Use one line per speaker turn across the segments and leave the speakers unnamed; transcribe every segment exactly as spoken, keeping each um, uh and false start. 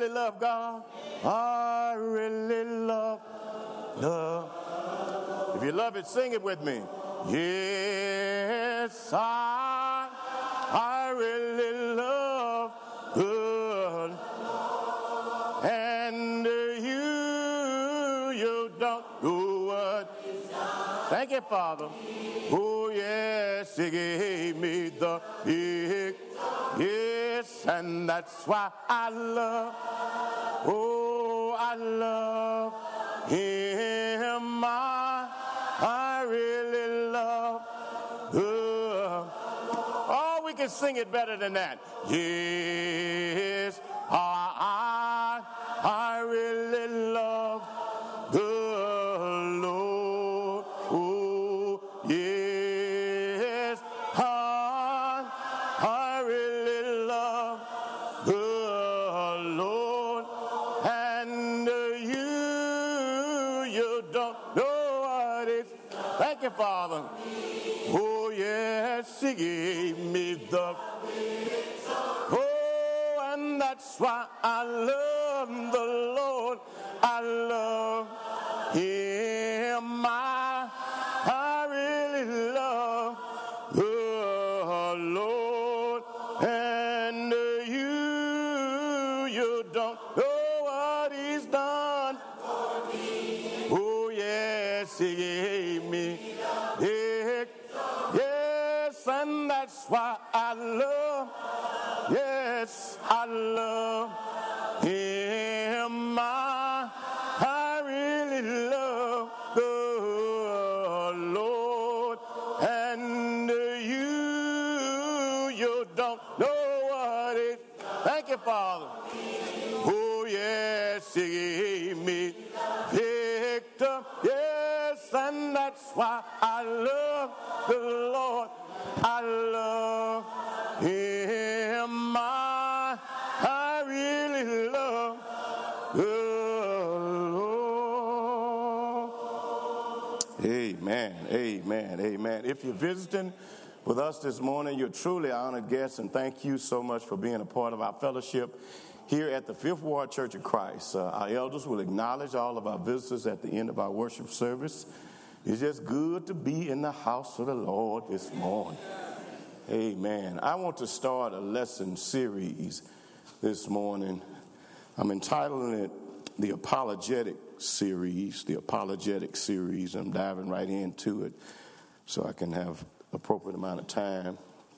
really love God? I really love love. If you love it, sing it with me. Yes, I, I really love good. And you, you don't know what. Thank you, Father. Oh, yes, he gave me the big. Yes, and that's why I love. Oh, I love him. I, I really love. Uh, oh, we can sing it better than that. Yes, I, I, I really love the Lord. Oh, yes, I, I really love the Lord. And you, you don't know what it's. Thank you, Father. Oh, yes, he gave me the. Oh, and that's why I love the Lord. I love him. I, I really love the Lord. And you, you don't know what he's done. Oh, yes, he gave me it. Yes, and that's why I love. Yes, I love him. I, I really love the Lord. And you, you don't know what it. Thank you, Father. Oh, yes, he gave me victor. Yes, and that's why I love the Lord. I love him. I, I really love the Lord. Amen, amen, amen. If you're visiting with us this morning, you're truly an honored guest, and thank you so much for being a part of our fellowship here at the Fifth Ward Church of Christ. Uh, our elders will acknowledge all of our visitors at the end of our worship service. It's just good to be in the house of the Lord this morning. Amen. I want to start a lesson series this morning. I'm entitling it the Apologetic Series, the Apologetic Series. I'm diving right into it so I can have appropriate amount of time.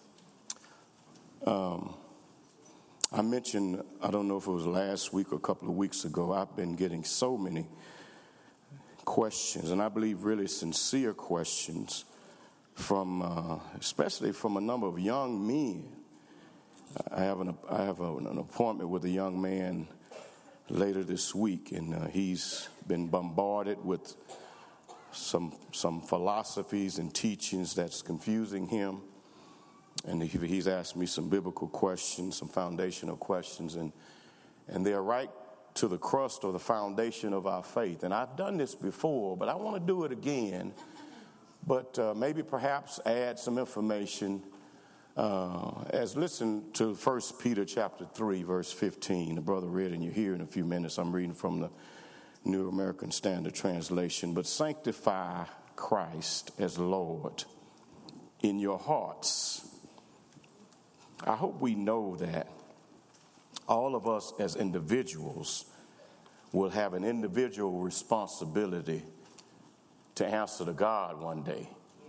Um, I mentioned, I don't know if it was last week or a couple of weeks ago, I've been getting so many questions, and I believe really sincere questions from, uh, especially from a number of young men. I have an I have a, an appointment with a young man later this week, and uh, he's been bombarded with some some philosophies and teachings that's confusing him, and he, he's asked me some biblical questions, some foundational questions, and and they're right to the crust or the foundation of our faith. And I've done this before, but I want to do it again, but uh, maybe perhaps add some information. Uh, as listen to First Peter chapter three, verse fifteen. The brother read, and you hear in a few minutes. I'm reading from the New American Standard Translation. But sanctify Christ as Lord in your hearts. I hope we know that all of us as individuals will have an individual responsibility to answer to God one day.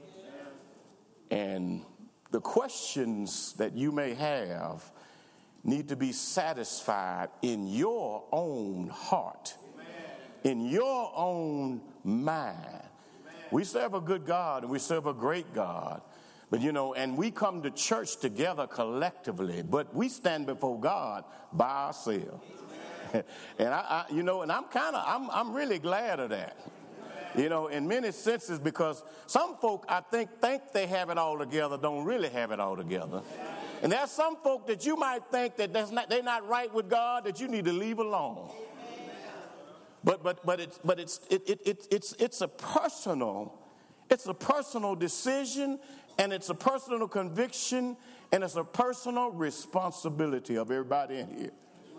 And the questions that you may have need to be satisfied in your own heart, in your own mind. We serve a good God and we serve a great God. But, you know, and we come to church together collectively, but we stand before God by ourselves. And, I, I, you know, and I'm kind of, I'm, I'm really glad of that. You know, in many senses, because some folk, I think, think they have it all together, don't really have it all together. And there's some folk that you might think that that's not, they're not right with God, that you need to leave alone. But but but it's but it's it, it, it it's it's a personal, it's a personal decision, and it's a personal conviction, and it's a personal responsibility of everybody in here.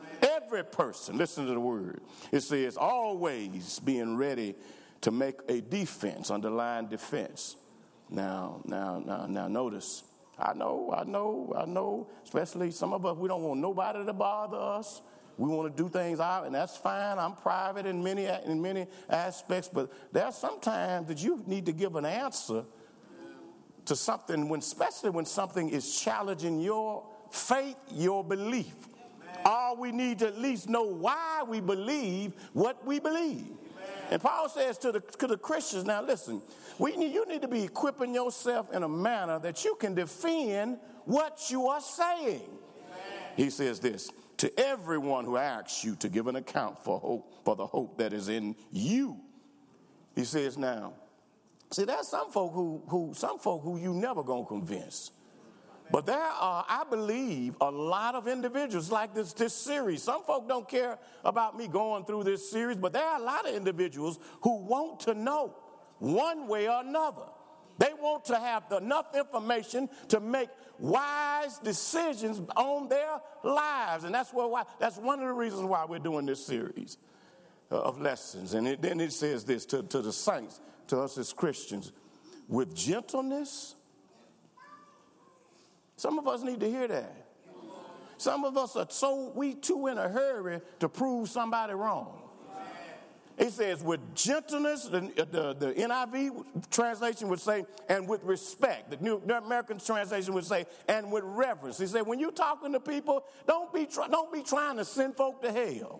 every person, listen to the word. It says, always being ready to make a defense, underline defense. Now, now, now, now, notice. I know, I know, I know, especially some of us, we don't want nobody to bother us. We want to do things out, and that's fine. I'm private in many in many aspects, but there are some times that you need to give an answer to something, when, especially when something is challenging your faith, your belief. All we need to at least know why we believe what we believe. And Paul says to the, to the Christians, now listen, we need, you need to be equipping yourself in a manner that you can defend what you are saying. Amen. He says this, to everyone who asks you to give an account for hope, for the hope that is in you. He says now, see, there's some folk who, who some folk who you never gonna convince. But there are, I believe, a lot of individuals like this, this series. Some folk don't care about me going through this series, but there are a lot of individuals who want to know one way or another. They want to have enough information to make wise decisions on their lives. And that's why, that's one of the reasons why we're doing this series of lessons. And it, then it says this to, to the saints, to us as Christians, with gentleness. Some of us need to hear that. Some of us are so, we too in a hurry to prove somebody wrong. He says with gentleness, the, the, the N I V translation would say, and with respect. The New American translation would say, and with reverence. He said, when you're talking to people, don't be, try, don't be trying to send folk to hell.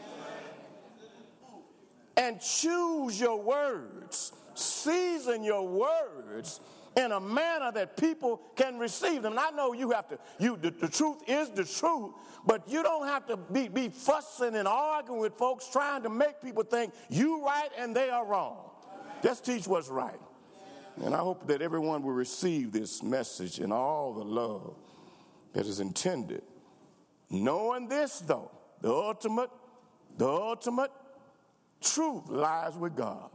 And choose your words. Season your words in a manner that people can receive them. And I know you have to, you the, the truth is the truth, but you don't have to be, be fussing and arguing with folks trying to make people think you right and they are wrong. Just teach what's right. And I hope that everyone will receive this message in all the love that is intended. Knowing this, though, the ultimate, the ultimate truth lies with God.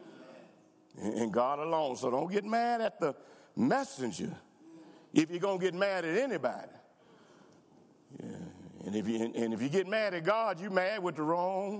And God alone. So don't get mad at the messenger if you're going to get mad at anybody. Yeah. And if you and if you get mad at God, you mad with the wrong.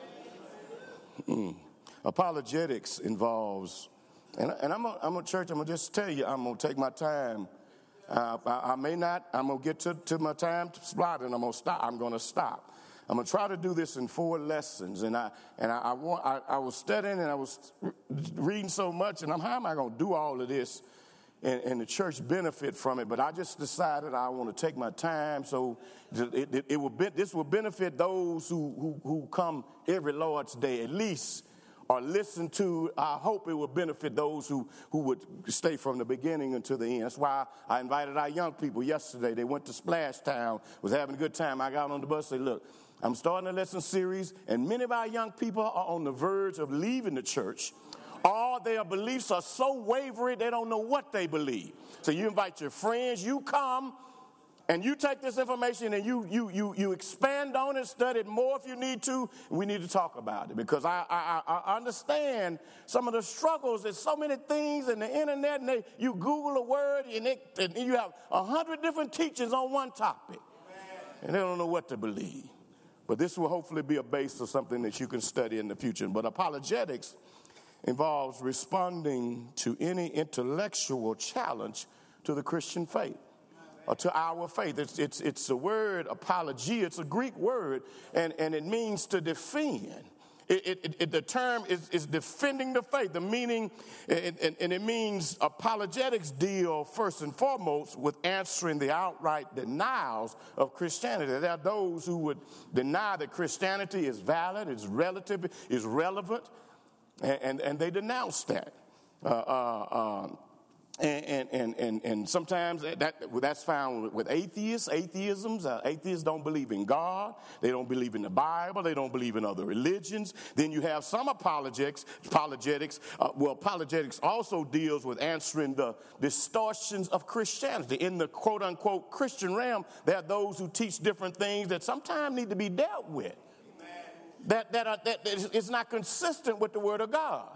Mm. Apologetics involves, and, and I'm a, I'm a church, I'm going to just tell you, I'm going to take my time. Uh, I, I may not, I'm going to get to, to my time slot and I'm going to stop. I'm going to stop. I'm going to try to do this in four lessons, and I and I, I want I, I was studying and I was reading so much, and I'm how am I going to do all of this, and, and the church benefit from it? But I just decided I want to take my time, so it, it, it will be, this will benefit those who, who who come every Lord's Day at least, or listen to. I hope it will benefit those who who would stay from the beginning until the end. That's why I invited our young people yesterday. They went to Splash Town, was having a good time. I got on the bus and said, look, I'm starting a lesson series, and many of our young people are on the verge of leaving the church. All their beliefs are so wavery, they don't know what they believe. So you invite your friends, you come, and you take this information and you you you you expand on it, study it more if you need to. We need to talk about it because I I, I understand some of the struggles. There's so many things in the internet, and they, you Google a word, and, it, and you have a hundred different teachings on one topic, and they don't know what to believe. But this will hopefully be a base of something that you can study in the future. But apologetics involves responding to any intellectual challenge to the Christian faith or to our faith. It's, it's, it's a word, apologia. It's a Greek word, and, and it means to defend. It, it, it, the term is, is defending the faith. The meaning, and, and, and it means apologetics deal first and foremost with answering the outright denials of Christianity. There are those who would deny that Christianity is valid, is relative, is relevant, and, and, and they denounce that. Uh, uh, um, And, and, and, and sometimes that, that's found with atheists, atheisms. Uh, atheists don't believe in God. They don't believe in the Bible. They don't believe in other religions. Then you have some apologetics. apologetics uh, well, apologetics also deals with answering the distortions of Christianity. In the quote-unquote Christian realm, there are those who teach different things that sometimes need to be dealt with. That, that, are, that is not consistent with the Word of God.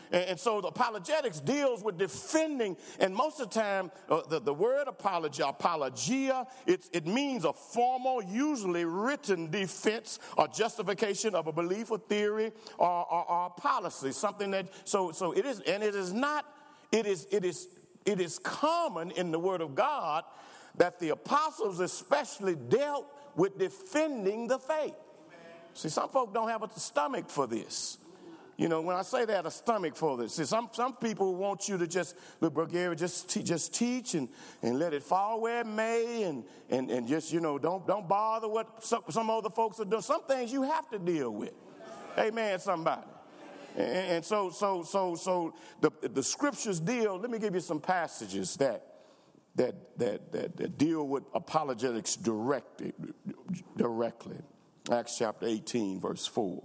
And, and so the apologetics deals with defending, and most of the time, uh, the, the word apology, apologia, it's, it means a formal, usually written defense or justification of a belief or theory or, or, or policy, something that, so, so it is, and it is not, it is, it is, it is common in the Word of God that the apostles especially dealt with defending the faith. See, some folk don't have a stomach for this. You know, when I say they have a stomach for this, see, some, some people want you to just, look, Brother Gary, just, te- just teach and, and let it fall where it may and, and, and just, you know, don't, don't bother what some, some other folks are doing. Some things you have to deal with. Amen, somebody. And, and so, so, so, so the, the scriptures deal, let me give you some passages that, that, that, that, that deal with apologetics directly, directly. Acts chapter eighteen, verse four.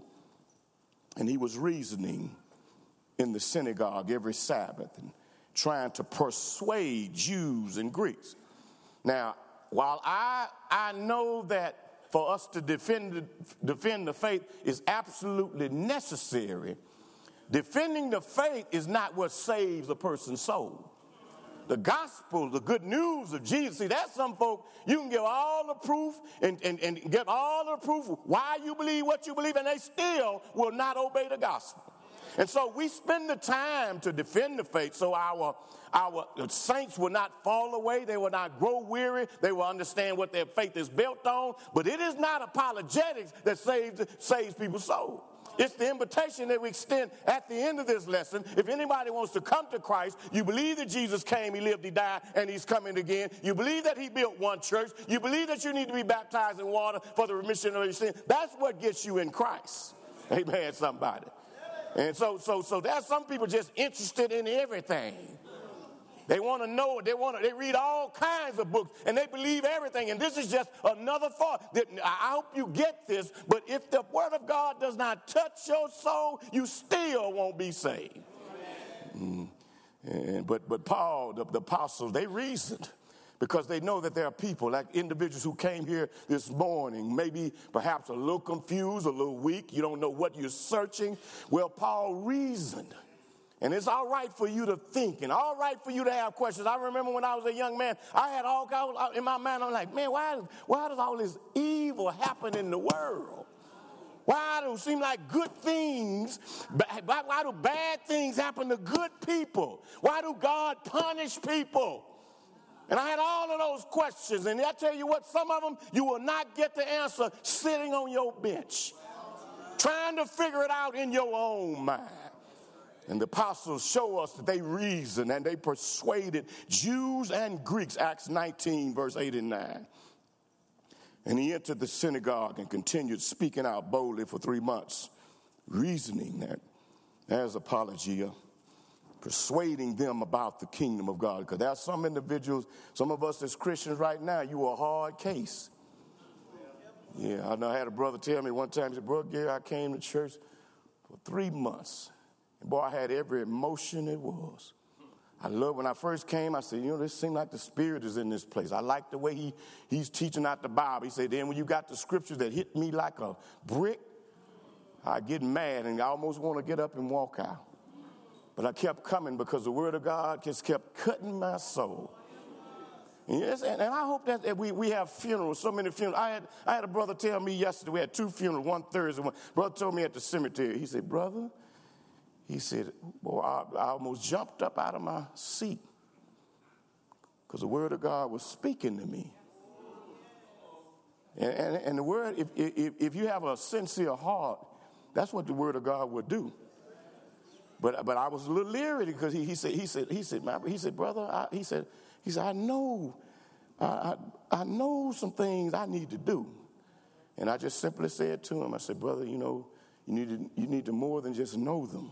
And he was reasoning in the synagogue every Sabbath and trying to persuade Jews and Greeks. Now, while I I know that for us to defend, defend the faith is absolutely necessary, defending the faith is not what saves a person's soul. The gospel, the good news of Jesus, see, that's some folk, you can give all the proof and, and, and get all the proof why you believe what you believe, and they still will not obey the gospel. And so we spend the time to defend the faith so our, our saints will not fall away, they will not grow weary, they will understand what their faith is built on. But it is not apologetics that saves, saves people's soul. It's the invitation that we extend at the end of this lesson. If anybody wants to come to Christ, you believe that Jesus came, he lived, he died, and he's coming again. You believe that he built one church. You believe that you need to be baptized in water for the remission of your sin. That's what gets you in Christ. Amen, somebody. And so, so, so there's some people just interested in everything. They want to know, they want to, they read all kinds of books and they believe everything. And this is just another thought. That I hope you get this, but if the word of God does not touch your soul, you still won't be saved. Mm. And, but, but Paul, the, the apostles, they reasoned because they know that there are people like individuals who came here this morning, maybe perhaps a little confused, a little weak. You don't know what you're searching. Well, Paul reasoned. And it's all right for you to think and all right for you to have questions. I remember when I was a young man, I had all kinds in my mind. I'm like, man, why, why does all this evil happen in the world? Why do it seem like good things, why, why do bad things happen to good people? Why do God punish people? And I had all of those questions. And I tell you what, some of them you will not get the answer sitting on your bench, trying to figure it out in your own mind. And the apostles show us that they reasoned and they persuaded Jews and Greeks, Acts nineteen, verse eight and nine. And he entered the synagogue and continued speaking out boldly for three months, reasoning that as apologia, persuading them about the kingdom of God. Because there are some individuals, some of us as Christians right now, you are a hard case. Yeah, I know I had a brother tell me one time, he said, Brother Gary, I came to church for three months. Boy, I had every emotion it was. I love when I first came, I said, you know, this seemed like the Spirit is in this place. I like the way he, he's teaching out the Bible. He said, then when you got the scriptures that hit me like a brick, I get mad and I almost want to get up and walk out. But I kept coming because the word of God just kept cutting my soul. And, yes, and, and I hope that we, we have funerals, so many funerals. I had, I had a brother tell me yesterday, we had two funerals, one Thursday. One brother told me at the cemetery, he said, brother, he said, boy, I, I almost jumped up out of my seat because the word of God was speaking to me. And, and, and the word, if, if, if you have a sincere heart, that's what the word of God would do. But but I was a little leery because he, he said he said he said he said brother I, he said he said I know I, I I know some things I need to do, and I just simply said to him, I said, brother, you know, you need to you need to more than just know them.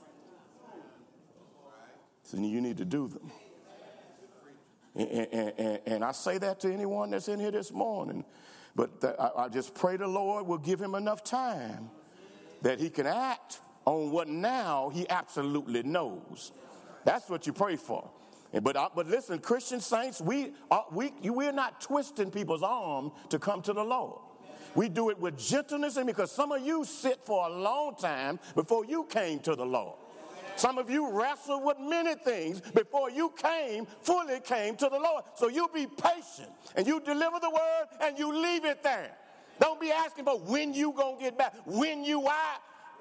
So you need to do them. And, and, and, and I say that to anyone that's in here this morning. But the, I, I just pray the Lord will give him enough time that he can act on what now he absolutely knows. That's what you pray for. But uh, but listen, Christian saints, we are, we we're not twisting people's arm to come to the Lord. We do it with gentleness, and because some of you sit for a long time before you came to the Lord. Some of you wrestled with many things before you came, fully came to the Lord. So you be patient and you deliver the word and you leave it there. Don't be asking about when you gonna get back, when you are.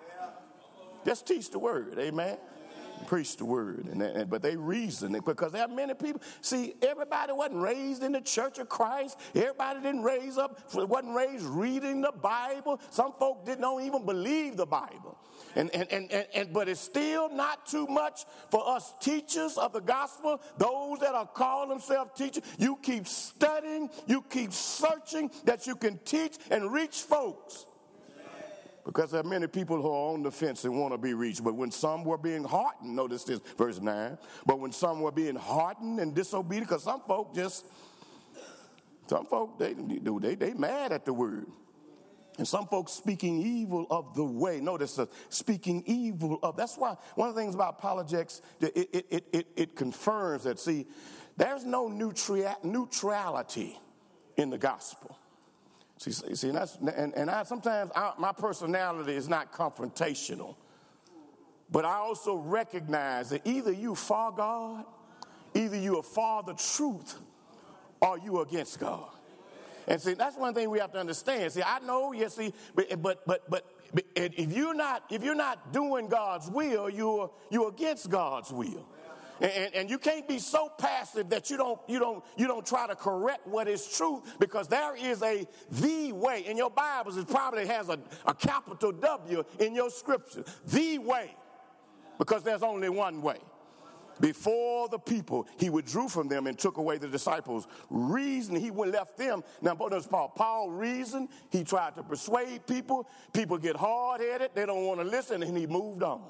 Just teach the word, amen. Preach the word, and, and but they reason it because there are many people. See, everybody wasn't raised in the Church of Christ. Everybody didn't raise up, wasn't raised reading the Bible. Some folk didn't don't even believe the Bible. And, and, and, and, and but it's still not too much for us teachers of the gospel, those that are calling themselves teachers. You keep studying, you keep searching that you can teach and reach folks. Because there are many people who are on the fence and want to be reached. But when some were being hardened, notice this, verse nine. But when some were being hardened and disobedient, because some folk just, some folk, they, they, they mad at the word. And some folks speaking evil of the way. Notice the speaking evil of. That's why one of the things about apologetics, it, it, it, it, it confirms that, see, there's no neutral, neutrality in the gospel. See, see and, that's, and, and I sometimes I, my personality is not confrontational. But I also recognize that either you for God, either you are for the truth, or you are against God. And see, that's one thing we have to understand. See, I know, yes, see, but but but but if you're not if you're not doing God's will, you're you're against God's will. And, and you can't be so passive that you don't you don't you don't try to correct what is truth, because there is a the way. In your Bibles, it probably has a, a capital W in your scripture. The way. Because there's only one way. Before the people, he withdrew from them and took away the disciples. Reason, he left them. Now, notice Paul. Paul reasoned. He tried to persuade people. People get hard-headed. They don't want to listen, and he moved on.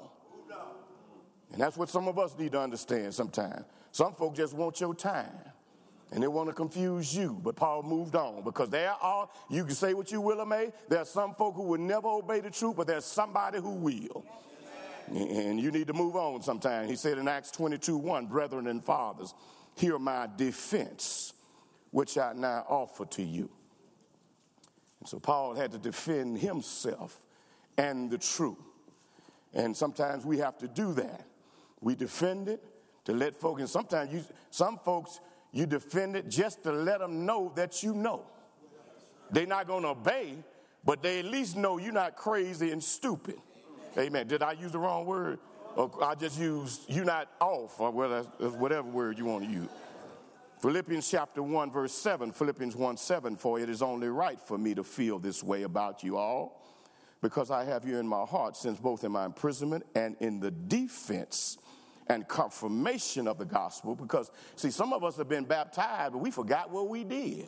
And that's what some of us need to understand sometimes. Some folk just want your time, and they want to confuse you. But Paul moved on, because there are, you can say what you will or may, there are some folk who will never obey the truth, but there's somebody who will. And you need to move on sometime. He said in Acts twenty-two one, brethren and fathers, hear my defense, which I now offer to you. And so Paul had to defend himself and the truth. And sometimes we have to do that. We defend it to let folks, and sometimes you, some folks, you defend it just to let them know that you know. They're not going to obey, but they at least know you're not crazy and stupid. Amen. Did I use the wrong word? Or I just used you not off, or whatever word you want to use. Philippians chapter one, verse seven, Philippians one seven, for it is only right for me to feel this way about you all, because I have you in my heart, since both in my imprisonment and in the defense and confirmation of the gospel. Because, see, some of us have been baptized, but we forgot what we did.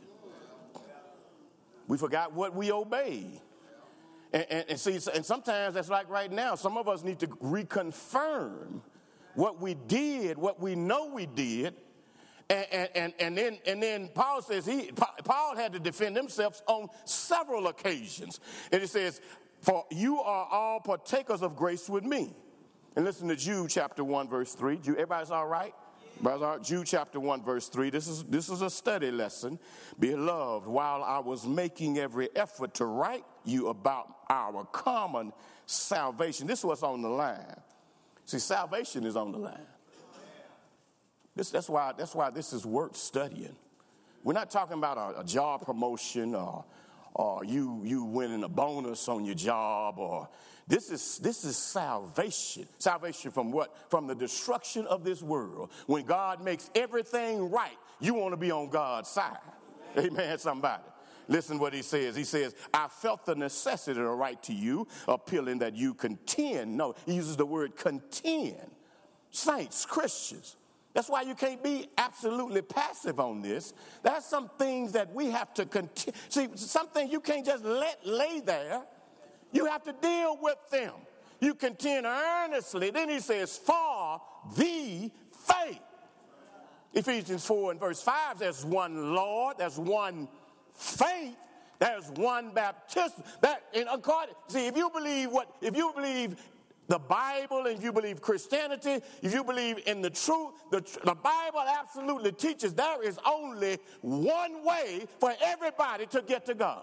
We forgot what we obeyed. And, and, and see, and sometimes that's like right now. Some of us need to reconfirm what we did, what we know we did. And, and, and, and then and then Paul says he Paul had to defend himself on several occasions. And it says, for you are all partakers of grace with me. And listen to Jude chapter one, verse three. Jude, everybody's all right? Brother, Jude chapter one, verse three. This is this is a study lesson. Beloved, while I was making every effort to write you about our common salvation. This is what's on the line. See, salvation is on the line. This, that's why that's why this is worth studying. We're not talking about a, a job promotion or or you you winning a bonus on your job, or this is this is salvation. Salvation from what? From the destruction of this world. When God makes everything right, you want to be on God's side. Amen, somebody. Listen what he says. He says, I felt the necessity to write to you, appealing that you contend. No, he uses the word contend. Saints, Christians. That's why you can't be absolutely passive on this. There's some things that we have to contend. See, some things you can't just let lay there. You have to deal with them. You contend earnestly. Then he says, for the faith. Ephesians four and verse five, there's one Lord, there's one faith, there's one baptism. That in according, see, if you believe what, if you believe the Bible, and if you believe Christianity, if you believe in the truth, the, the Bible absolutely teaches there is only one way for everybody to get to God.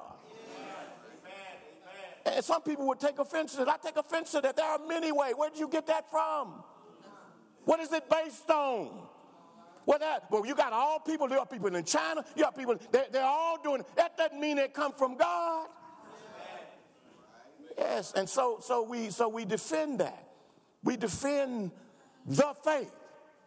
And some people would take offense to it. I take offense to that. There are many ways. Where did you get that from? What is it based on? Well, that, well, you got all people, there are people in China, you have people, they're, they're all doing it. That doesn't mean they come from God. Yes, and so so we so we defend that. We defend the faith.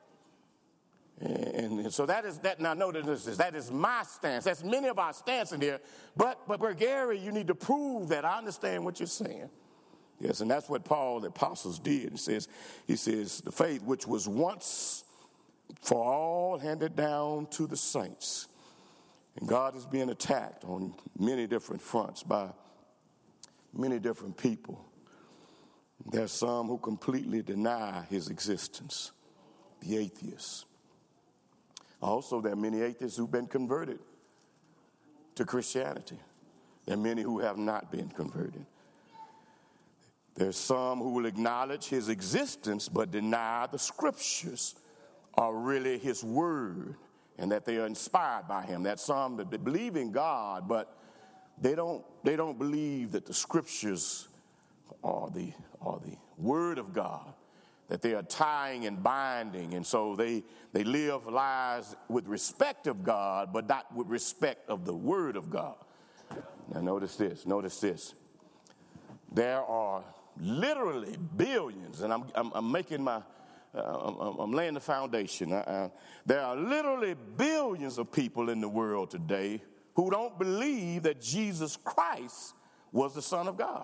And, and so that is that. Now notice this, that is my stance. That's many of our stance in here. But but, but Gary, you need to prove that. I understand what you're saying. Yes, and that's what Paul, the apostles, did. He says, he says, the faith which was once for all handed down to the saints. And God is being attacked on many different fronts by many different people. There's some who completely deny his existence, the atheists. Also, there are many atheists who've been converted to Christianity. There are many who have not been converted. There's some who will acknowledge his existence but deny the scriptures are really his word and that they are inspired by him. That's some that believe in God, but they don't they don't believe that the scriptures are the are the word of God, that they are tying and binding, and so they they live lives with respect of God, but not with respect of the word of God. Now notice this, notice this. There are literally billions, and I'm I'm, I'm making my Uh, I'm, I'm laying the foundation. Uh, uh, there are literally billions of people in the world today who don't believe that Jesus Christ was the Son of God,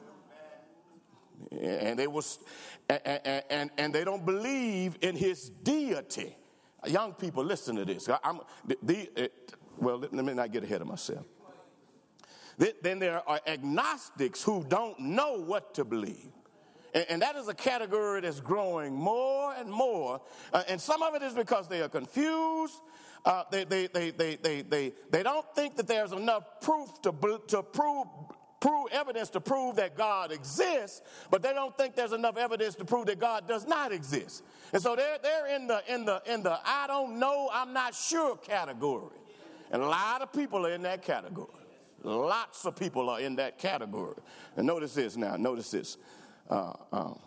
and they was, and, and, and they don't believe in his deity. Young people, listen to this. I'm, the, the, it, well, let me not get ahead of myself. Then there are agnostics who don't know what to believe. And that is a category that's growing more and more. Uh, and some of it is because they are confused. Uh, they, they, they, they, they, they, they don't think that there's enough proof to, to prove, prove evidence to prove that God exists, but they don't think there's enough evidence to prove that God does not exist. And so they're, they're in the, in the, in the I don't know, I'm not sure category. And a lot of people are in that category. Lots of people are in that category. And notice this now, notice this. Uh, um,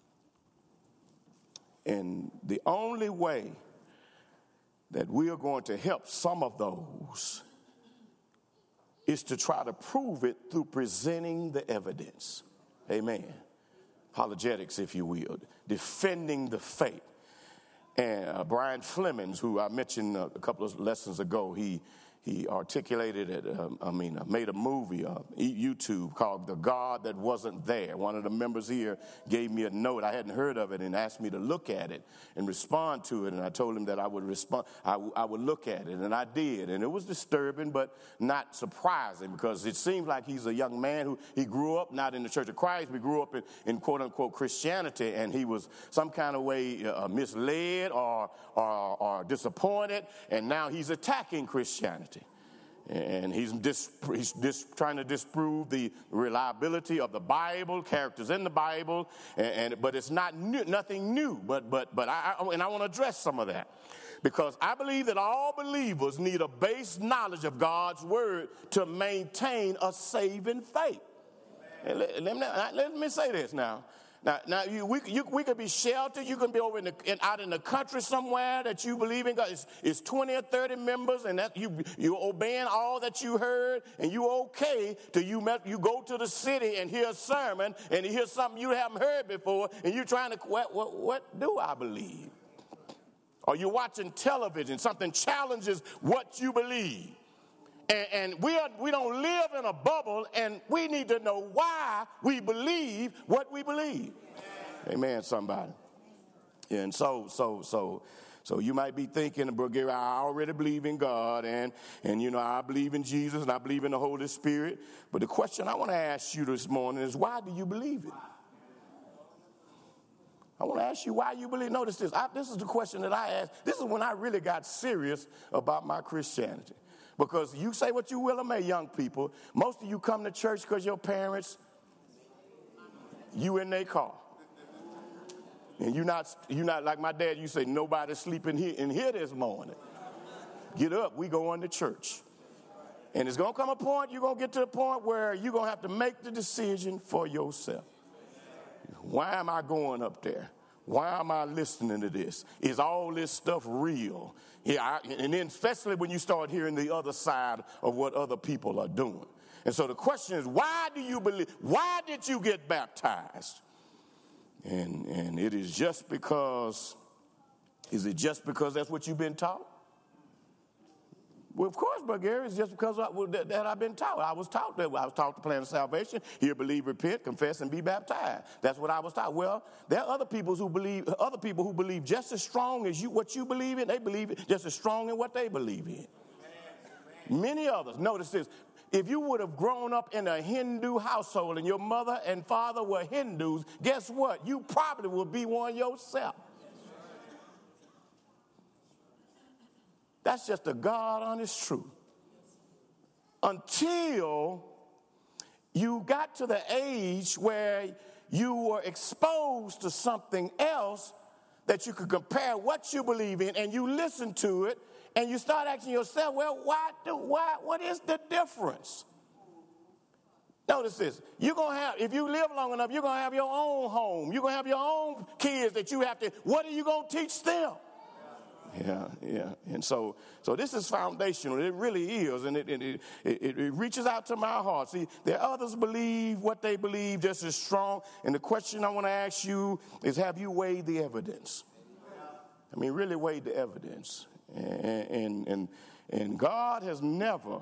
and the only way that we are going to help some of those is to try to prove it through presenting the evidence. Amen. Apologetics, if you will, defending the faith. And uh, Brian Flemings, who I mentioned a couple of lessons ago, he He articulated it, um, I mean, uh, made a movie on uh, YouTube called The God That Wasn't There. One of the members here gave me a note. I hadn't heard of it and asked me to look at it and respond to it. And I told him that I would respond, I, w- I would look at it, and I did. And it was disturbing, but not surprising, because it seems like he's a young man who he grew up not in the Church of Christ, but grew up in, in quote unquote Christianity, and he was some kind of way uh, misled or, or, or disappointed, and now he's attacking Christianity. And he's, dis, he's dis, trying to disprove the reliability of the Bible, characters in the Bible, and, and but it's not new, nothing new. But but but I, I and I want to address some of that, because I believe that all believers need a base knowledge of God's word to maintain a saving faith. And let, let, me, let me say this now. Now, now you, we, you, we could be sheltered. You can be over in the, in, out in the country somewhere that you believe in God. It's, it's twenty or thirty members, and that you you obeying all that you heard, and you okay till you met, you go to the city and hear a sermon, and you hear something you haven't heard before, and you're trying to what what, what do I believe? Or you're watching television, something challenges what you believe. And, and we are, we don't live in a bubble, and we need to know why we believe what we believe. Amen, Amen somebody. And so, so, so, so you might be thinking, Brother Gary, I already believe in God, and, and, you know, I believe in Jesus, and I believe in the Holy Spirit. But the question I want to ask you this morning is, why do you believe it? I want to ask you why you believe. Notice this. I, this is the question that I asked. This is when I really got serious about my Christianity. Because you say what you will or may, young people, most of you come to church because your parents, you in their car. And you're not, you're not like my dad, you say, nobody's sleeping here in here this morning. Get up, we go on to church. And it's going to come a point, you're going to get to the point where you're going to have to make the decision for yourself. Why am I going up there? Why am I listening to this? Is all this stuff real? Yeah, I, and then especially when you start hearing the other side of what other people are doing. And so the question is, why do you believe? Why did you get baptized? And, and it is just because, is it just because that's what you've been taught? Well, of course, Brother Gary, it's just because I, well, that, that I've been taught. I was taught that. I was taught the plan of salvation. Hear, believe, repent, confess, and be baptized. That's what I was taught. Well, there are other people who believe, other people who believe just as strong as you, what you believe in. They believe just as strong in what they believe in. Amen. Many others. Notice this. If you would have grown up in a Hindu household and your mother and father were Hindus, guess what? You probably would be one yourself. That's just the God honest truth. Until you got to the age where you were exposed to something else that you could compare what you believe in, and you listen to it, and you start asking yourself, well, why do, why, what is the difference? Notice this. You're going to have, if you live long enough, you're going to have your own home. You're going to have your own kids that you have to, what are you going to teach them? Yeah, yeah. And so so this is foundational. It really is. And it, it, it, it, it reaches out to my heart. See, there are others believe what they believe just as strong. And the question I want to ask you is, have you weighed the evidence? I mean, really weighed the evidence. And, and, and, and God has never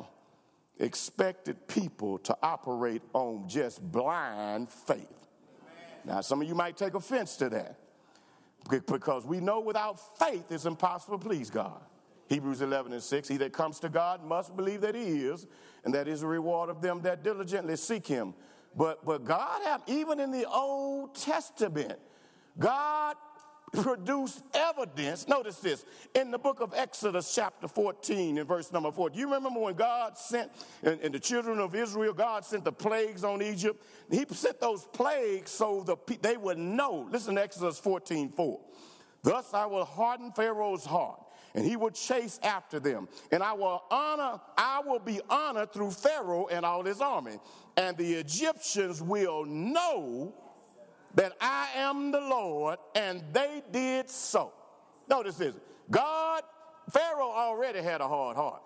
expected people to operate on just blind faith. Now, some of you might take offense to that. Because we know without faith it's impossible to please God. Hebrews eleven and six, he that comes to God must believe that he is, and that is a reward of them that diligently seek him. But, but God, have, even in the Old Testament, God produced evidence. Notice this, in the book of Exodus chapter fourteen and verse number four. Do you remember when God sent, and, and the children of Israel, God sent the plagues on Egypt? He sent those plagues so the, they would know. Listen to Exodus fourteen four. Thus I will harden Pharaoh's heart, and he will chase after them. And I will honor, I will be honored through Pharaoh and all his army. And the Egyptians will know that I am the Lord, and they did so. Notice this. God, Pharaoh already had a hard heart.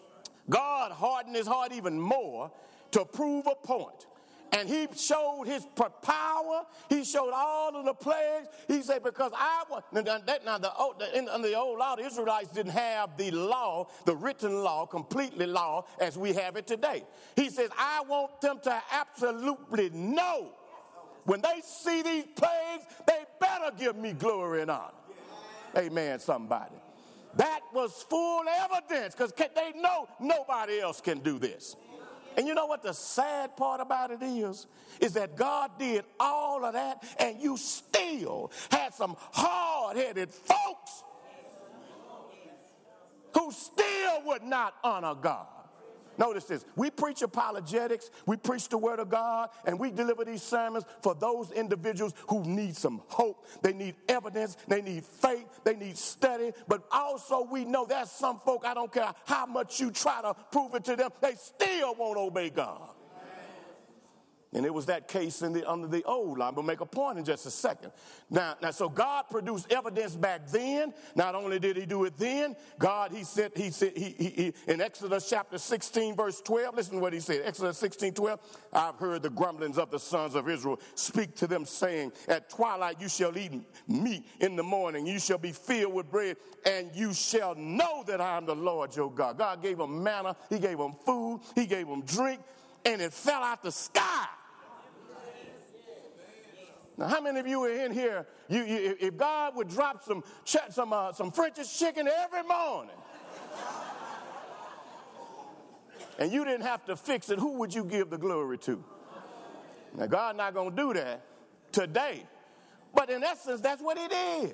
God hardened his heart even more to prove a point. And he showed his power. He showed all of the plagues. He said, because I was, now, that, now the, old, in, in the old law, the Israelites didn't have the law, the written law, completely law, as we have it today. He says, I want them to absolutely know. When they see these plagues, they better give me glory and honor. Amen, somebody. That was full evidence, because they know nobody else can do this. And you know what the sad part about it is? Is that God did all of that, and you still had some hard-headed folks who still would not honor God. Notice this. We preach apologetics, we preach the word of God, and we deliver these sermons for those individuals who need some hope. They need evidence, they need faith, they need study. But also we know there's some folk, I don't care how much you try to prove it to them, they still won't obey God. And it was that case in the, under the old law. I'm going to make a point in just a second. Now, now, so God produced evidence back then. Not only did he do it then, God, he said, he said, he, he, he in Exodus chapter sixteen, verse twelve, listen to what he said. Exodus sixteen, twelve, I've heard the grumblings of the sons of Israel. Speak to them, saying, at twilight you shall eat meat, in the morning you shall be filled with bread, and you shall know that I am the Lord your God. God gave them manna, he gave them food, he gave them drink, and it fell out the sky. Now, how many of you are in here, you, you, if God would drop some some uh, some French's chicken every morning, and you didn't have to fix it, who would you give the glory to? Now, God's not going to do that today, but in essence, that's what he did.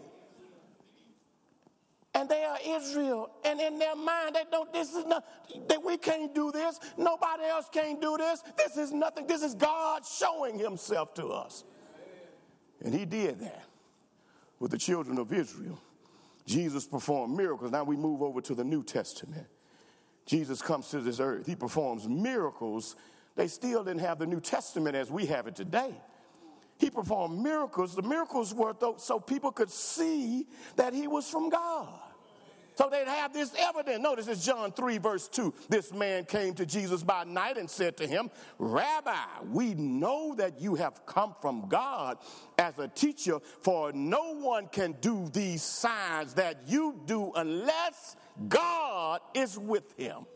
And they are Israel, and in their mind, they don't, this is not, that we can't do this, nobody else can't do this, this is nothing, this is God showing himself to us. And he did that with the children of Israel. Jesus performed miracles. Now we move over to the New Testament. Jesus comes to this earth. He performs miracles. They still didn't have the New Testament as we have it today. he performed miracles. The miracles were th- so people could see that he was from God. So they'd have this evidence. Notice it's John three, verse two. This man came to Jesus by night and said to him, Rabbi, we know that you have come from God as a teacher, for no one can do these signs that you do unless God is with him.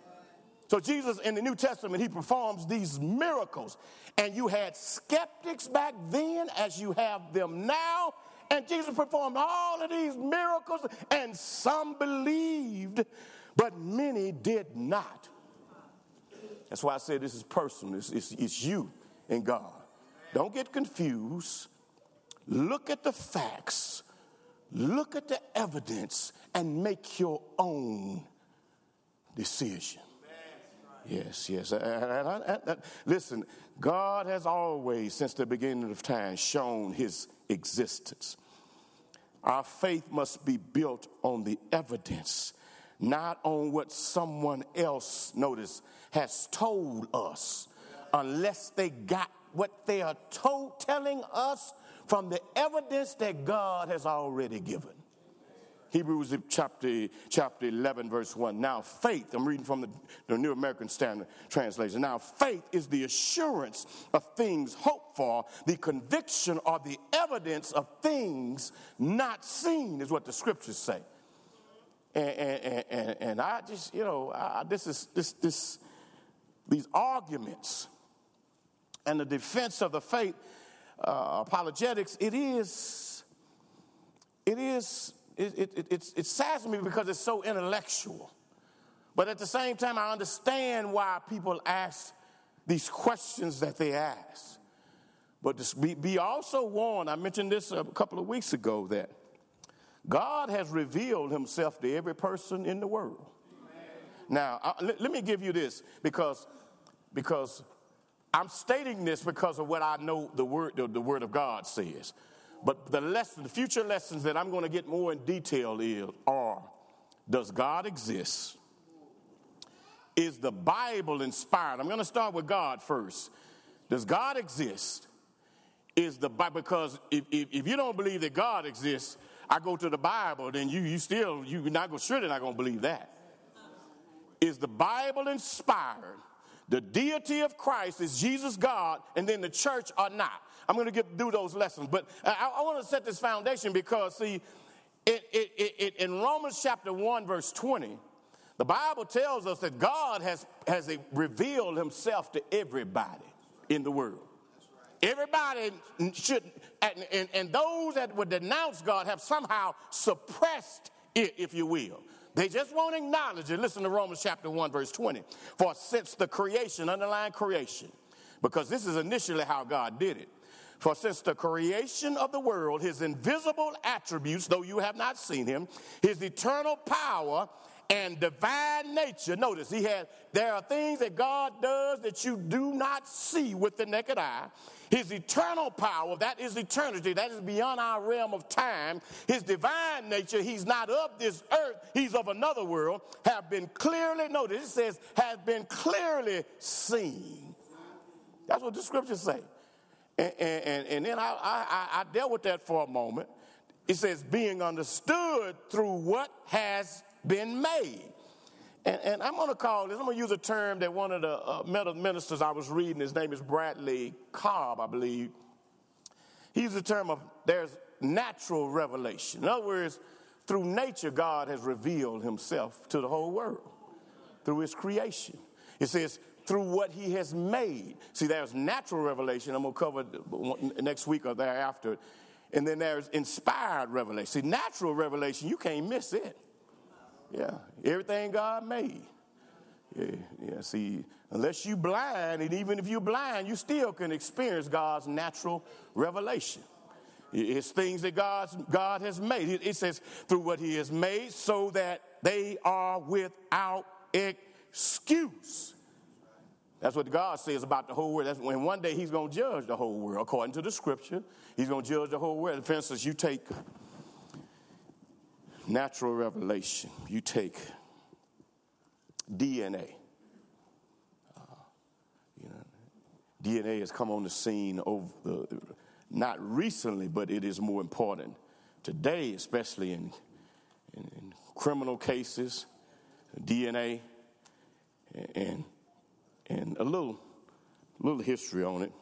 So Jesus in the New Testament, he performs these miracles. And you had skeptics back then as you have them now. And Jesus performed all of these miracles, and some believed, but many did not. That's why I said this is personal. It's, it's, it's you and God. Don't get confused. Look at the facts. Look at the evidence and make your own decision. Yes, yes. And I, I, I, listen, God has always, since the beginning of time, shown his existence. Our faith must be built on the evidence, not on what someone else, notice, has told us, unless they got what they are told, telling us from the evidence that God has already given. Hebrews chapter, chapter eleven, verse one. Now faith, I'm reading from the, the New American Standard Translation. Now faith is the assurance of things hoped for, the conviction or the evidence of things not seen, is what the scriptures say. And, and, and, and I just, you know, I, this is this this these arguments and the defense of the faith, uh, apologetics. It is, it is. It, it, it, it, it saddens me because it's so intellectual. But at the same time, I understand why people ask these questions that they ask. But this, be, be also warned, I mentioned this a couple of weeks ago, that God has revealed himself to every person in the world. Amen. Now, I, let, let me give you this, because, because I'm stating this because of what I know the word, the, the word of God says. But the lesson, the future lessons that I'm going to get more in detail is, are, does God exist? Is the Bible inspired? I'm going to start with God first. Does God exist? Is the Bible, because if, if, if you don't believe that God exists, I go to the Bible, then you you still, you're not going, surely not going to believe that. Is the Bible inspired? The deity of Christ, is Jesus God, and then the church or not? I'm going to get do those lessons, but I, I want to set this foundation because, see, it, it, it, it, in Romans chapter one, verse twenty, the Bible tells us that God has, has a, revealed himself to everybody in the world. Everybody should, and, and, and those that would denounce God have somehow suppressed it, if you will. They just won't acknowledge it. Listen to Romans chapter one, verse twenty. For since the creation, underline creation, because this is initially how God did it. For since the creation of the world, his invisible attributes, though you have not seen him, his eternal power and divine nature. Notice, he had, there are things that God does that you do not see with the naked eye. His eternal power, that is eternity, that is beyond our realm of time. His divine nature, he's not of this earth, he's of another world, have been clearly, notice, it says, has been clearly seen. That's what the scriptures say. And, and, and then I, I, I dealt with that for a moment. It says, being understood through what has been made. And, and I'm going to call this, I'm going to use a term that one of the uh, ministers I was reading, his name is Bradley Cobb, I believe. He used the term of, there's natural revelation. In other words, through nature, God has revealed himself to the whole world through his creation. It says, through what he has made. See, there's natural revelation. I'm going to cover next week or thereafter. And then there's inspired revelation. See, natural revelation, you can't miss it. Yeah, everything God made. Yeah, yeah, see, unless you blind, and even if you're blind, you still can experience God's natural revelation. It's things that God's, God has made. It, it says, through what he has made, so that they are without excuse. That's what God says about the whole world. That's when one day he's going to judge the whole world, according to the scripture. He's going to judge the whole world. For instance, you take natural revelation. You take D N A. Uh, you know, D N A has come on the scene over the, not recently, but it is more important today, especially in, in, in criminal cases, D N A, and, and a little, little history on it.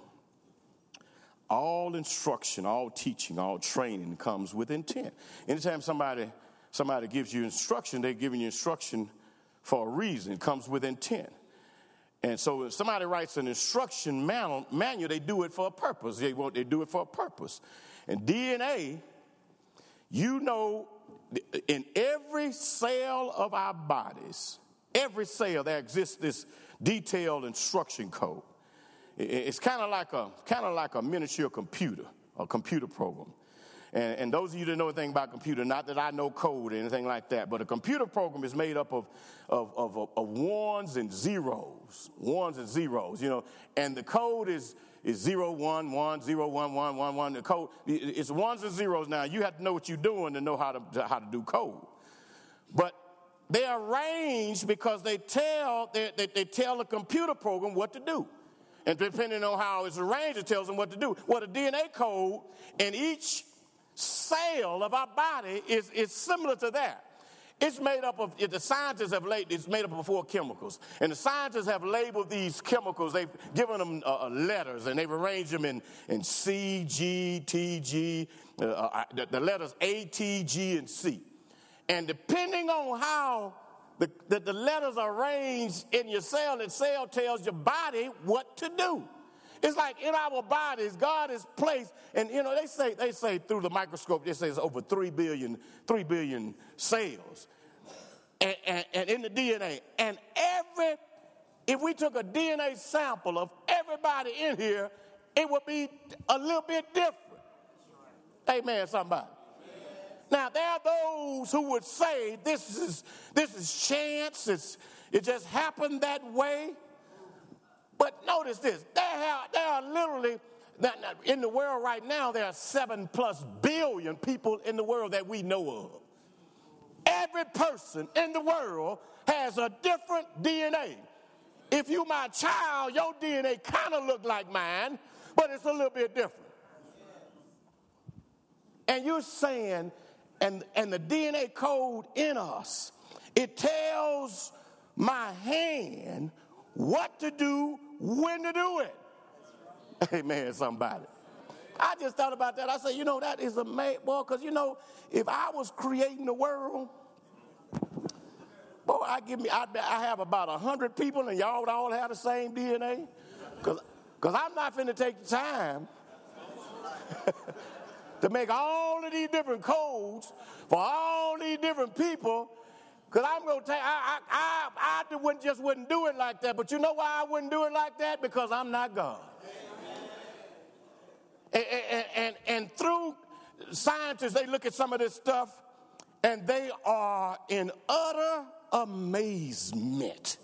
All instruction, all teaching, all training comes with intent. Anytime somebody somebody gives you instruction, they're giving you instruction for a reason. It comes with intent. And so if somebody writes an instruction manual, manual they do it for a purpose. They want they do it for a purpose. And D N A, you know, in every cell of our bodies, every cell, there exists this detailed instruction code. It's kind of like a kind of like a miniature computer, a computer program. And, and those of you that know anything about computer, not that I know code or anything like that, but a computer program is made up of of, of, of ones and zeros, ones and zeros, you know. And the code is is zero one one zero one one one one. The code it's ones and zeros. Now you have to know what you're doing to know how to how to do code, but they are arranged because they tell they, they, they tell the computer program what to do. And depending on how it's arranged, it tells them what to do. Well, the D N A code in each cell of our body is, is similar to that. It's made up of, the scientists have laid, it's made up of four chemicals. And the scientists have labeled these chemicals, they've given them uh, letters, and they've arranged them in, in C, G, T, G, uh, uh, the, the letters A, T, G, and C. And depending on how The, the, the letters are arranged in your cell, and cell tells your body what to do. It's like in our bodies, God is placed, and you know, they say they say through the microscope, they say it's over three billion, three billion cells. And, and, and in the D N A. And every, if we took a D N A sample of everybody in here, it would be a little bit different. Amen, somebody. Now, there are those who would say this is this is chance, it's, it just happened that way. But notice this, there are, there are literally, in the world right now, there are seven plus billion people in the world that we know of. Every person in the world has a different D N A. If you my child, your D N A kind of look like mine, but it's a little bit different. And you're saying, And, and the D N A code in us, it tells my hand what to do, when to do it. Amen, somebody. I just thought about that. I said, you know, that is amazing. Boy, because, you know, if I was creating the world, boy, I give me, I, I have about one hundred people, and y'all would all have the same D N A. Because I'm not finna take the time to make all of these different codes for all these different people, because I'm going to take, I, I, I, I wouldn't, just wouldn't do it like that. But you know why I wouldn't do it like that? Because I'm not God. And, and, and, and through scientists, they look at some of this stuff, and they are in utter amazement.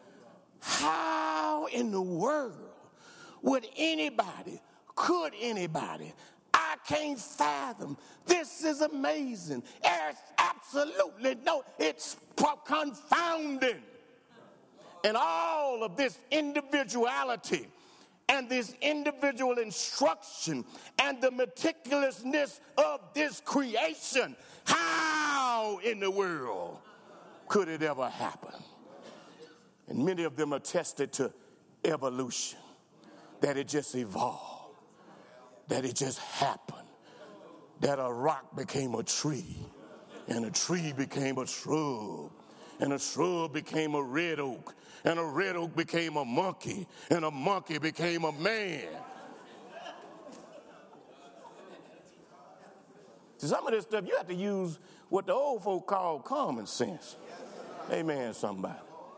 How in the world would anybody, could anybody, I can't fathom. This is amazing. There's absolutely no, it's confounding. And all of this individuality and this individual instruction and the meticulousness of this creation, how in the world could it ever happen? And many of them attested to evolution, that it just evolved. That it just happened, that a rock became a tree, and a tree became a shrub, and a shrub became a red oak, and a red oak became a monkey, and a monkey became a man. See, some of this stuff, you have to use what the old folk call common sense. Amen, somebody.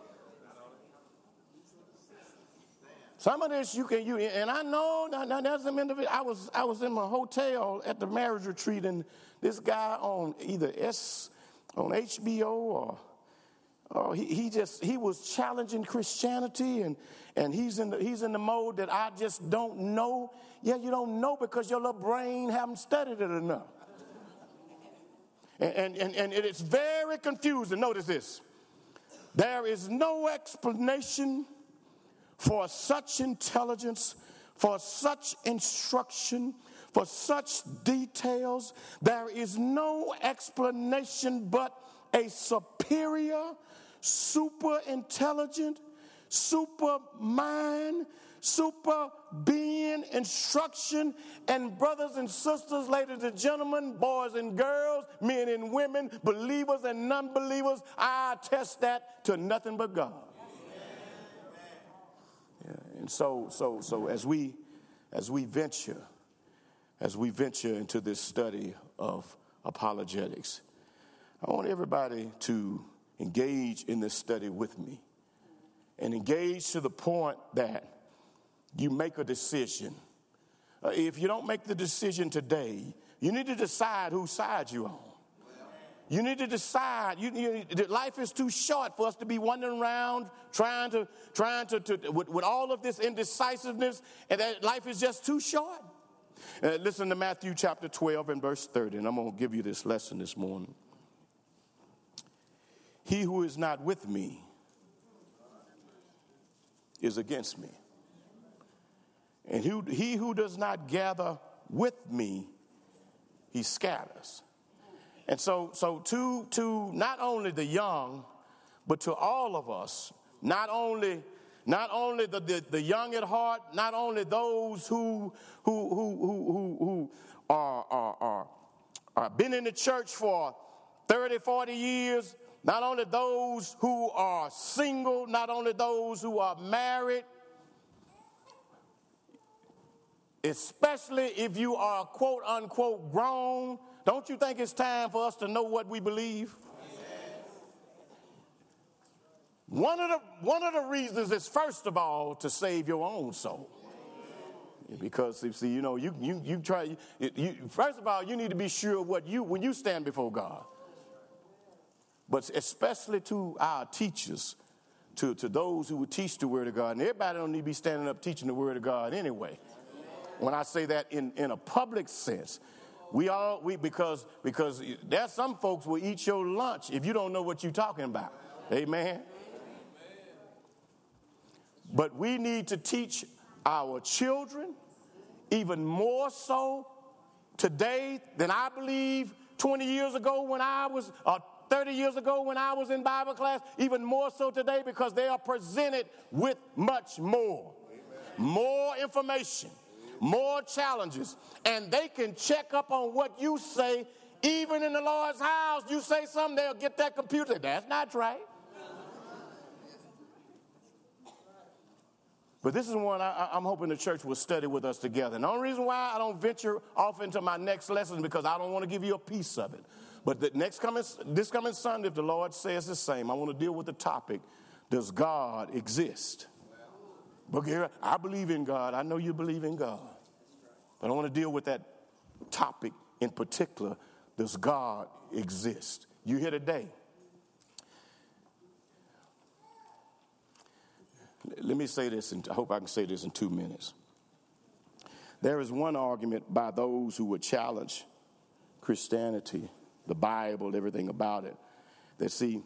Some of this you can use, and I know now, now there's some individual. I was I was in my hotel at the marriage retreat, and this guy on either S on H B O or or he, he just he was challenging Christianity, and and he's in the he's in the mode that I just don't know. Yeah, you don't know because your little brain haven't studied it enough, and and and, and it's very confusing. Notice this: there is no explanation for such intelligence, for such instruction, For such details, there is no explanation but a superior, super intelligent, super mind, super being instruction. And brothers and sisters, ladies and gentlemen, boys and girls, men and women, believers and non-believers, I attest that to nothing but God. Yeah, and so, so, so as we, as we venture, as we venture into this study of apologetics, I want everybody to engage in this study with me, and engage to the point that you make a decision. Uh, if you don't make the decision today, you need to decide whose side you're on. You need to decide. You, you, life is too short for us to be wandering around trying to, trying to, to with, with all of this indecisiveness, and that life is just too short. Uh, listen to Matthew chapter twelve and verse thirty, and I'm going to give you this lesson this morning. He who is not with me is against me. And who, he who does not gather with me, he scatters. And so, so to, to not only the young, but to all of us, not only, not only the, the, the young at heart, not only those who, who, who, who, who, who are, are, are, are been in the church for thirty, forty years, not only those who are single, not only those who are married, especially if you are quote unquote grown, don't you think it's time for us to know what we believe? One of the one of the reasons is, first of all, to save your own soul. Because you see, you know, you you you try. You, you, first of all, you need to be sure what you when you stand before God. But especially to our teachers, to, to those who would teach the Word of God. And everybody don't need to be standing up teaching the Word of God anyway. When I say that in, in a public sense, we all, we because because there's some folks will eat your lunch if you don't know what you're talking about. Amen. But we need to teach our children even more so today than I believe twenty years ago when I was uh, thirty years ago when I was in Bible class, even more so today because they are presented with much more. Amen. More information, more challenges, and they can check up on what you say. Even in the Lord's house, you say something, they'll get that computer. That's not right. But this is one I, I'm hoping the church will study with us together. And the only reason why I don't venture off into my next lesson is because I don't want to give you a piece of it. But the next coming, this coming Sunday, if the Lord says the same, I want to deal with the topic, does God exist? But Gary, I believe in God. I know you believe in God. But I want to deal with that topic in particular, does God exist? You here today. Let me say this, and I hope I can say this in two minutes. There is one argument by those who would challenge Christianity, the Bible, everything about it, that see,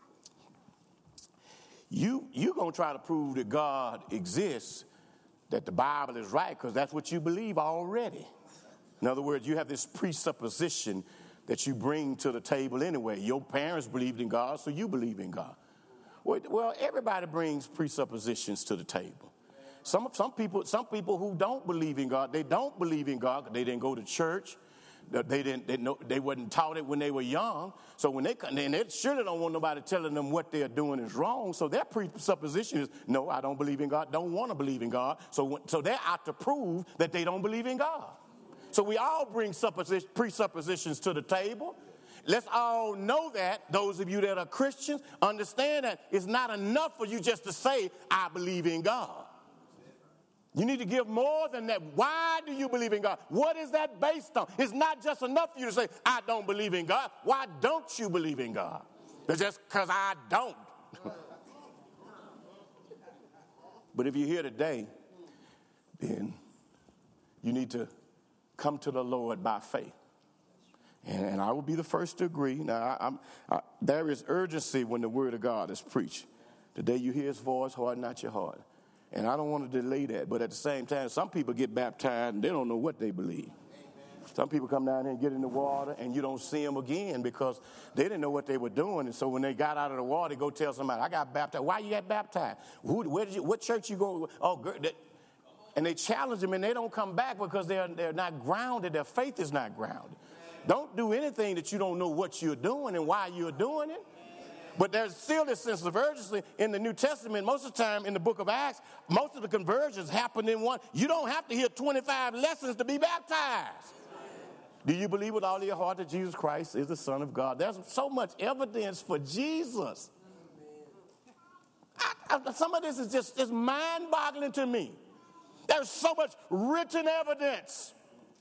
you, you're going to try to prove that God exists, that the Bible is right, because that's what you believe already. In other words, you have this presupposition that you bring to the table anyway. Your parents believed in God, so you believe in God. Well, everybody brings presuppositions to the table. Some some people some people who don't believe in God, they don't believe in God. They didn't go to church. They didn't. They, know, they wasn't taught it when they were young. So when they come, and they surely don't want nobody telling them what they're doing is wrong. So their presupposition is, no, I don't believe in God. Don't want to believe in God. So so they're out to prove that they don't believe in God. So we all bring supposition, presuppositions to the table. Let's all know that, those of you that are Christians, understand that it's not enough for you just to say, I believe in God. You need to give more than that. Why do you believe in God? What is that based on? It's not just enough for you to say, I don't believe in God. Why don't you believe in God? It's just because I don't. But if you're here today, then you need to come to the Lord by faith. And, and I will be the first to agree. Now, I, I'm, I, there is urgency when the word of God is preached. The day you hear his voice, harden not your heart. And I don't want to delay that. But at the same time, some people get baptized and they don't know what they believe. Some people come down here and get in the water, and you don't see them again because they didn't know what they were doing. And so when they got out of the water, they go tell somebody, I got baptized. Why you got baptized? Who, where did you, what church you go? Oh, girl, that, and they challenge them, and they don't come back because they're, they're not grounded. Their faith is not grounded. Don't do anything that you don't know what you're doing and why you're doing it. But there's still this sense of urgency in the New Testament. Most of the time in the book of Acts, most of the conversions happen in one. You don't have to hear twenty-five lessons to be baptized. Do you believe with all your heart that Jesus Christ is the Son of God? There's so much evidence for Jesus. I, I, some of this is just, just mind-boggling to me. There's so much written evidence.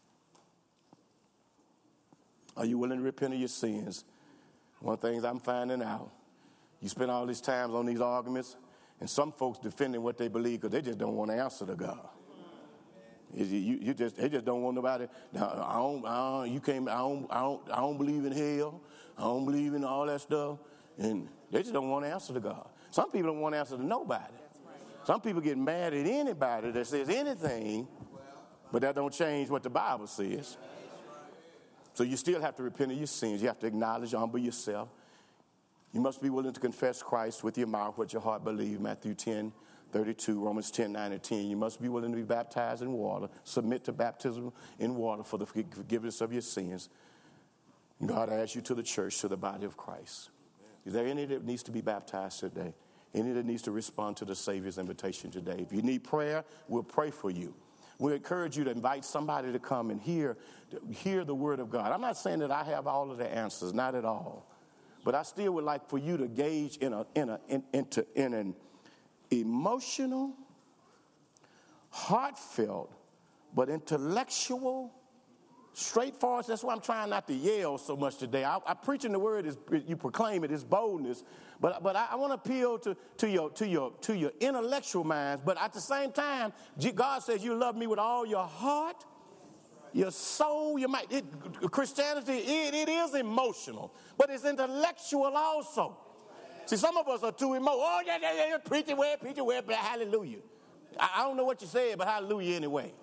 Are you willing to repent of your sins? One of the things I'm finding out, you spend all these times on these arguments, and some folks defending what they believe because they just don't want to answer to God. You, you just, they just don't want nobody. Now, I don't, I don't, you can't. I don't, I don't, I don't believe in hell. I don't believe in all that stuff, and they just don't want to answer to God. Some people don't want to answer to nobody. Some people get mad at anybody that says anything, but that don't change what the Bible says. So you still have to repent of your sins. You have to acknowledge, humble yourself. You must be willing to confess Christ with your mouth, what your heart believes. Matthew ten thirty-two, Romans ten nine and ten. You must be willing to be baptized in water. Submit to baptism in water for the forgiveness of your sins. God asks you to the church, to the body of Christ. Is there any that needs to be baptized today? Any that needs to respond to the Savior's invitation today? If you need prayer, we'll pray for you. We encourage you to invite somebody to come and hear, hear the word of God. I'm not saying that I have all of the answers, not at all. But I still would like for you to gauge in a in a in, into in an emotional, heartfelt, but intellectual, straightforward. That's why I'm trying not to yell so much today. I, I preaching the word is you proclaim it is boldness, but but I, I want to appeal to to your to your to your intellectual minds. But at the same time, God says you love me with all your heart, your soul, your mind. It, Christianity it, it is emotional, but it's intellectual also. See, some of us are too emotional. Oh yeah yeah yeah, preach it well, preach it well, but hallelujah. I, I don't know what you said, but hallelujah anyway.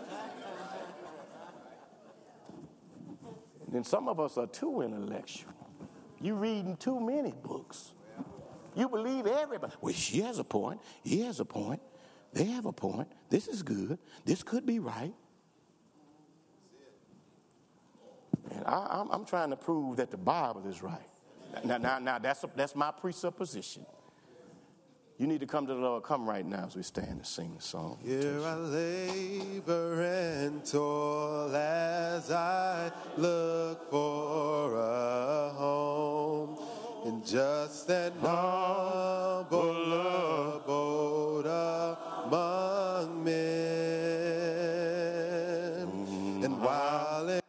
Then some of us are too intellectual. You reading too many books. You believe everybody. Well, she has a point. He has a point. They have a point. This is good. This could be right. And I, I'm, I'm trying to prove that the Bible is right. Now, now, now that's a, that's my presupposition. You need to come to the Lord. Come right now as we stand and sing the song.
Here I labor and toil as I look for a home in just an humble abode among men. Mm. And while it